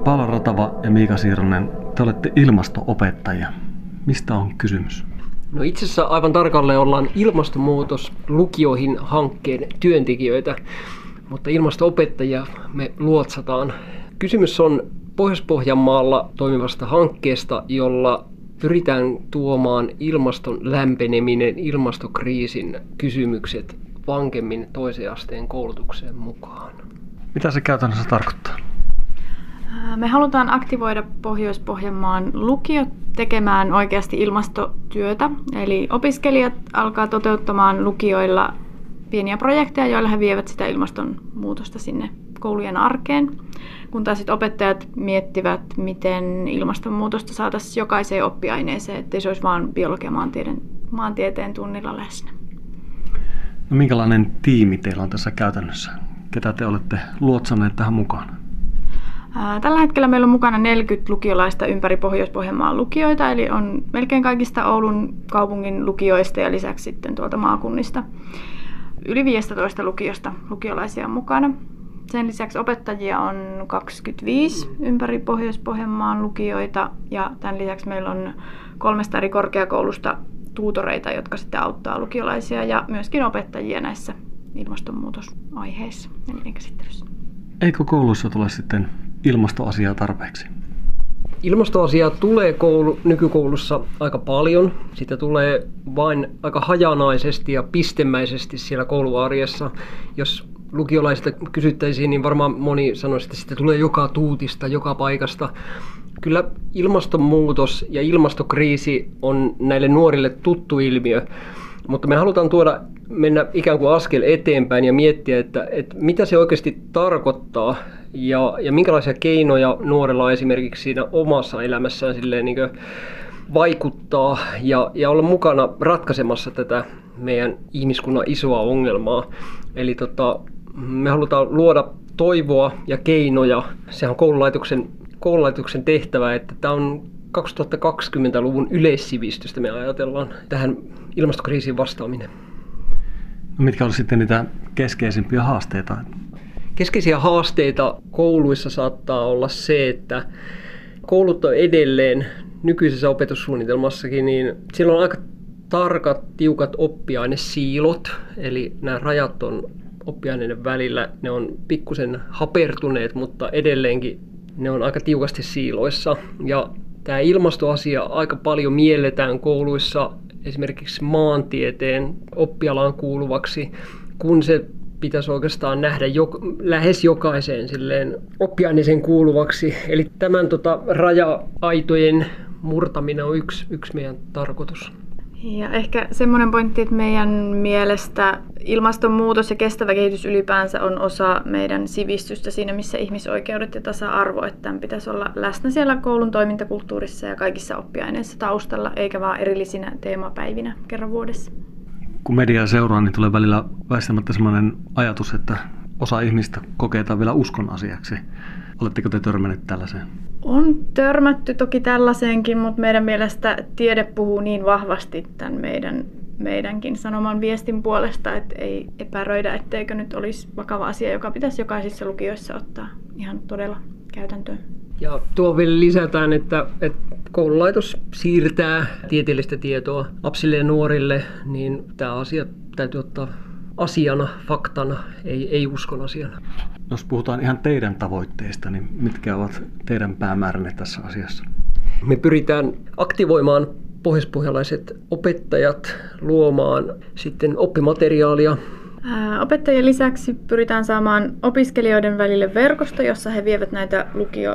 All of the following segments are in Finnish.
Paula Ratava ja Miika Siiranen, te olette ilmasto-opettajia. Mistä on kysymys? No itse asiassa aivan tarkalleen ollaan ilmastonmuutos lukioihin hankkeen työntekijöitä, mutta ilmasto-opettajia me luotsataan. Kysymys on Pohjois-Pohjanmaalla toimivasta hankkeesta, jolla pyritään tuomaan ilmaston lämpeneminen, ilmastokriisin kysymykset vankemmin toisen asteen koulutukseen mukaan. Mitä se käytännössä tarkoittaa? Me halutaan aktivoida Pohjois-Pohjanmaan lukiot tekemään oikeasti ilmastotyötä. Eli opiskelijat alkaa toteuttamaan lukioilla pieniä projekteja, joilla he vievät sitä ilmastonmuutosta sinne koulujen arkeen. Kun taas opettajat miettivät, miten ilmastonmuutosta saataisiin jokaiseen oppiaineeseen, ettei se olisi vain biologia- ja maantieteen tunnilla läsnä. No, minkälainen tiimi teillä on tässä käytännössä? Ketä te olette luotsanneet tähän mukaan? Tällä hetkellä meillä on mukana 40 lukiolaista ympäri Pohjois-Pohjanmaan lukioita, eli on melkein kaikista Oulun kaupungin lukioista ja lisäksi sitten tuolta maakunnista. Yli 15 lukiosta lukiolaisia on mukana. Sen lisäksi opettajia on 25 ympäri Pohjois-Pohjanmaan lukioita ja tämän lisäksi meillä on 3 eri korkeakoulusta tuutoreita, jotka sitten auttaa lukiolaisia ja myöskin opettajia näissä ilmastonmuutosaiheissa ja niiden käsittelyssä. Eikö kouluissa tule sitten ilmastoasiaa tarpeeksi? Ilmastoasiaa tulee nykykoulussa aika paljon. Sitä tulee vain aika hajanaisesti ja pistemäisesti siellä kouluarjessa. Jos lukiolaisilta kysyttäisiin, niin varmaan moni sanoisi, että sitä tulee joka tuutista, joka paikasta. Kyllä ilmastonmuutos ja ilmastokriisi on näille nuorille tuttu ilmiö, mutta me halutaan mennä ikään kuin askel eteenpäin ja miettiä, että mitä se oikeasti tarkoittaa ja minkälaisia keinoja nuorella esimerkiksi siinä omassa elämässään silleen niin kuin vaikuttaa ja olla mukana ratkaisemassa tätä meidän ihmiskunnan isoa ongelmaa. Eli me halutaan luoda toivoa ja keinoja. Se on koululaitoksen tehtävä, että tämä on 2020-luvun yleissivistystä me ajatellaan tähän ilmastokriisiin vastaaminen. No, mitkä olisivat sitten niitä keskeisimpiä haasteita? Keskeisiä haasteita kouluissa saattaa olla se, että koulut on edelleen nykyisessä opetussuunnitelmassakin, niin siellä on aika tarkat, tiukat oppiainesiilot, eli nämä rajat on oppiaineiden välillä, ne on pikkusen hapertuneet, mutta edelleenkin ne on aika tiukasti siiloissa. Ja tämä ilmastoasia aika paljon mielletään kouluissa esimerkiksi maantieteen oppialaan kuuluvaksi, kun se pitäisi oikeastaan nähdä lähes jokaiseen silleen oppiaineeseen kuuluvaksi. Eli tämän raja-aitojen murtaminen on yksi meidän tarkoitus. Ja ehkä semmoinen pointti, että meidän mielestä ilmastonmuutos ja kestävä kehitys ylipäänsä on osa meidän sivistystä siinä, missä ihmisoikeudet ja tasa-arvo, että tämän pitäisi olla läsnä siellä koulun toimintakulttuurissa ja kaikissa oppiaineissa taustalla, eikä vaan erillisinä teemapäivinä kerran vuodessa. Kun mediaa seuraa, niin tulee välillä väistämättä sellainen ajatus, että osa ihmistä kokee tämän vielä uskon asiaksi. Oletteko te törmänneet tällaiseen? On törmätty toki tällaiseenkin, mutta meidän mielestä tiede puhuu niin vahvasti tämän meidänkin sanoman viestin puolesta, että ei epäröidä, etteikö nyt olisi vakava asia, joka pitäisi jokaisissa lukioissa ottaa ihan todella käytäntöön. Ja tuo vielä lisätään, että koululaitos siirtää tieteellistä tietoa lapsille ja nuorille, niin tämä asia täytyy ottaa asiana, faktana, ei uskon asiana. Jos puhutaan ihan teidän tavoitteista, niin mitkä ovat teidän päämääränne tässä asiassa? Me pyritään aktivoimaan pohjoispohjalaiset opettajat luomaan sitten oppimateriaalia. Opettajien lisäksi pyritään saamaan opiskelijoiden välille verkosto, jossa he vievät näitä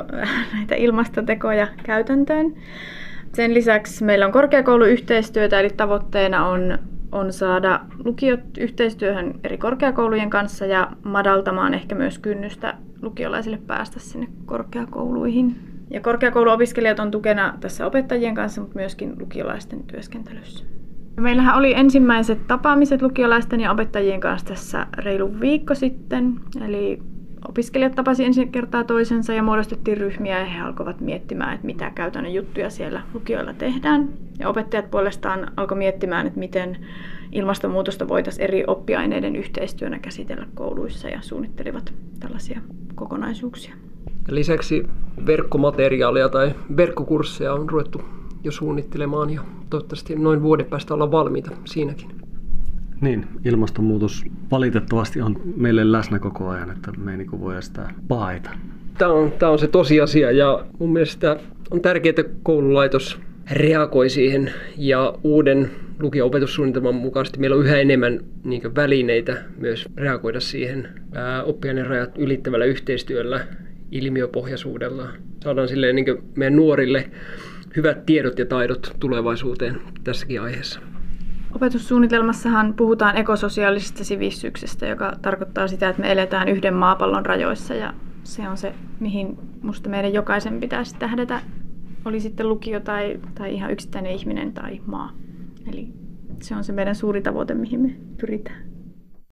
ilmastotekoja käytäntöön. Sen lisäksi meillä on korkeakouluyhteistyötä, eli tavoitteena on saada lukiot yhteistyöhön eri korkeakoulujen kanssa ja madaltamaan ehkä myös kynnystä lukiolaisille päästä sinne korkeakouluihin. Ja korkeakouluopiskelijat on tukena tässä opettajien kanssa, mutta myöskin lukiolaisten työskentelyssä. Meillähän oli ensimmäiset tapaamiset lukiolaisten ja opettajien kanssa tässä reilu viikko sitten. Eli opiskelijat tapasivat ensi kertaa toisensa ja muodostettiin ryhmiä ja he alkoivat miettimään, että mitä käytännön juttuja siellä lukioilla tehdään. Ja opettajat puolestaan alkoi miettimään, että miten ilmastonmuutosta voitaisiin eri oppiaineiden yhteistyönä käsitellä kouluissa ja suunnittelivat tällaisia kokonaisuuksia. Ja lisäksi verkkomateriaalia tai verkkokursseja on ruvettu jo suunnittelemaan ja toivottavasti noin vuoden päästä ollaan valmiita siinäkin. Niin, ilmastonmuutos valitettavasti on meille läsnä koko ajan, että me ei voi sitä paeta. Tämä on se tosiasia ja mun mielestä on tärkeää, että koululaitos reagoi siihen ja uuden lukio-opetussuunnitelman mukaisesti meillä on yhä enemmän välineitä myös reagoida siihen oppiaineen rajat ylittävällä yhteistyöllä, ilmiöpohjaisuudella. Saadaan silleen meidän nuorille hyvät tiedot ja taidot tulevaisuuteen tässäkin aiheessa. Opetussuunnitelmassahan puhutaan ekososiaalisesta sivistyksestä, joka tarkoittaa sitä, että me eletään yhden maapallon rajoissa ja se on se, mihin musta meidän jokaisen pitäisi tähdätä, oli sitten lukio tai ihan yksittäinen ihminen tai maa. Eli se on se meidän suuri tavoite, mihin me pyritään.